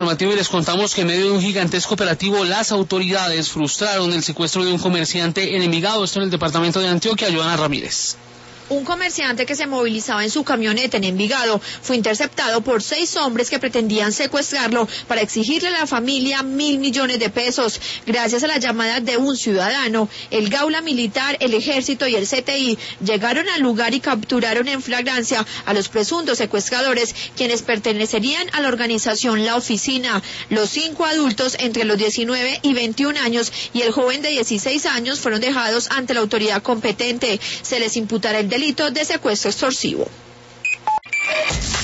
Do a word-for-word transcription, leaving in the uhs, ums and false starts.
informativo y les contamos que en medio de un gigantesco operativo las autoridades frustraron el secuestro de un comerciante en Envigado, esto en el departamento de Antioquia. Joana Ramírez. Un comerciante que se movilizaba en su camioneta en Envigado fue interceptado por seis hombres que pretendían secuestrarlo para exigirle a la familia mil millones de pesos. Gracias a la llamada de un ciudadano, el Gaula Militar, el Ejército y el C T I llegaron al lugar y capturaron en flagrancia a los presuntos secuestradores, quienes pertenecerían a la organización La Oficina. Los cinco adultos entre los diecinueve y veintiún años y el joven de dieciséis años fueron dejados ante la autoridad competente. Se les imputará el delito de secuestro extorsivo.